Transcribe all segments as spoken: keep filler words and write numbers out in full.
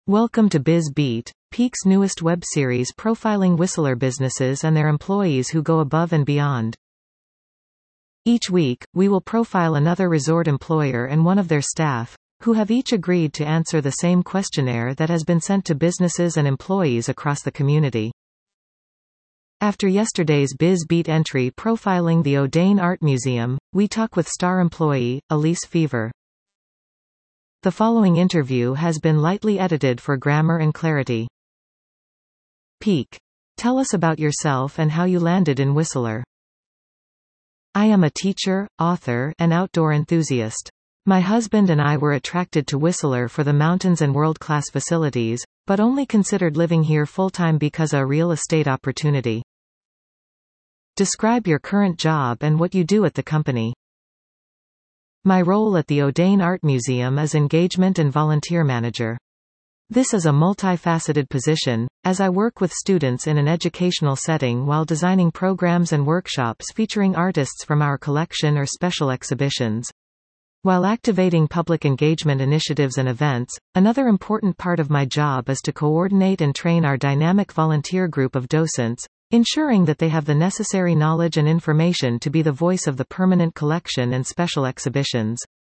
Welcome to Biz Beat, Peak's newest web series profiling Whistler businesses and their employees who go above and beyond. Each week, we will profile another resort employer and one of their staff, who have each agreed to answer the same questionnaire that has been sent to businesses and employees across the community. After yesterday's Biz Beat entry profiling the O'Dane Art Museum, we talk with star employee, Elise Fever. The following interview has been lightly edited for grammar and clarity. Peak. Tell us about yourself and how you landed in Whistler. I am a teacher, author, and outdoor enthusiast. My husband and I were attracted to Whistler for the mountains and world-class facilities, but only considered living here full-time because of a real estate opportunity. Describe your current job and what you do at the company. My role at the O'Dane Art Museum is engagement and volunteer manager. This is a multifaceted position, as I work with students in an educational setting while designing programs and workshops featuring artists from our collection or special exhibitions. While activating public engagement initiatives and events, another important part of my job is to coordinate and train our dynamic volunteer group of docents, ensuring that they have the necessary knowledge and information to be the voice of the permanent collection and special exhibitions.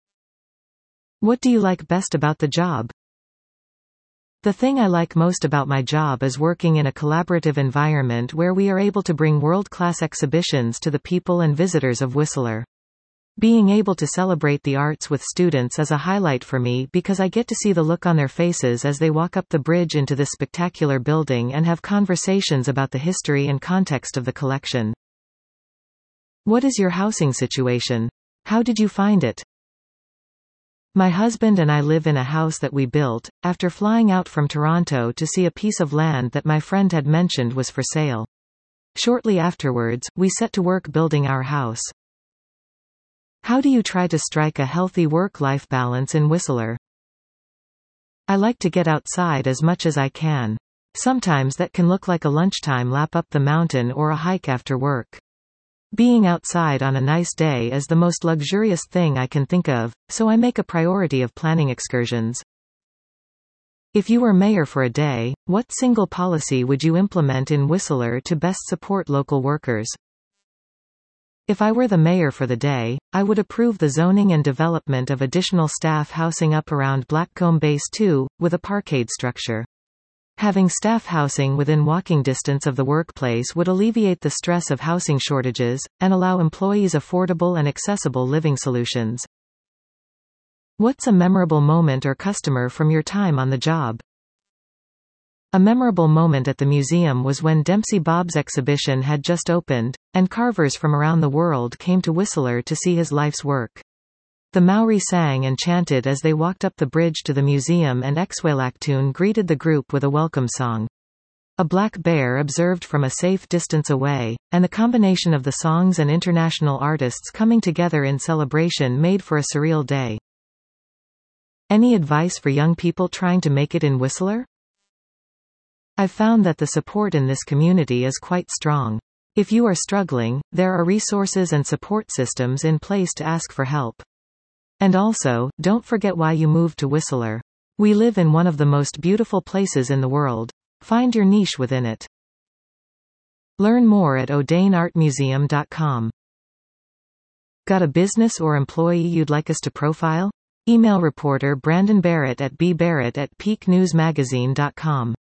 What do you like best about the job? The thing I like most about my job is working in a collaborative environment where we are able to bring world-class exhibitions to the people and visitors of Whistler. Being able to celebrate the arts with students is a highlight for me because I get to see the look on their faces as they walk up the bridge into this spectacular building and have conversations about the history and context of the collection. What is your housing situation? How did you find it? My husband and I live in a house that we built, after flying out from Toronto to see a piece of land that my friend had mentioned was for sale. Shortly afterwards, we set to work building our house. How do you try to strike a healthy work-life balance in Whistler? I like to get outside as much as I can. Sometimes that can look like a lunchtime lap up the mountain or a hike after work. Being outside on a nice day is the most luxurious thing I can think of, so I make a priority of planning excursions. If you were mayor for a day, what single policy would you implement in Whistler to best support local workers? If I were the mayor for the day, I would approve the zoning and development of additional staff housing up around Blackcomb Base two, with a parkade structure. Having staff housing within walking distance of the workplace would alleviate the stress of housing shortages, and allow employees affordable and accessible living solutions. What's a memorable moment or customer from your time on the job? A memorable moment at the museum was when Dempsey Bob's exhibition had just opened, and carvers from around the world came to Whistler to see his life's work. The Maori sang and chanted as they walked up the bridge to the museum, and Exwelaktoon greeted the group with a welcome song. A black bear observed from a safe distance away, and the combination of the songs and international artists coming together in celebration made for a surreal day. Any advice for young people trying to make it in Whistler? I've found that the support in this community is quite strong. If you are struggling, there are resources and support systems in place to ask for help. And also, don't forget why you moved to Whistler. We live in one of the most beautiful places in the world. Find your niche within it. Learn more at o'dane art museum dot com. Got a business or employee you'd like us to profile? Email reporter Brandon Barrett at b barrett at peak news magazine dot com.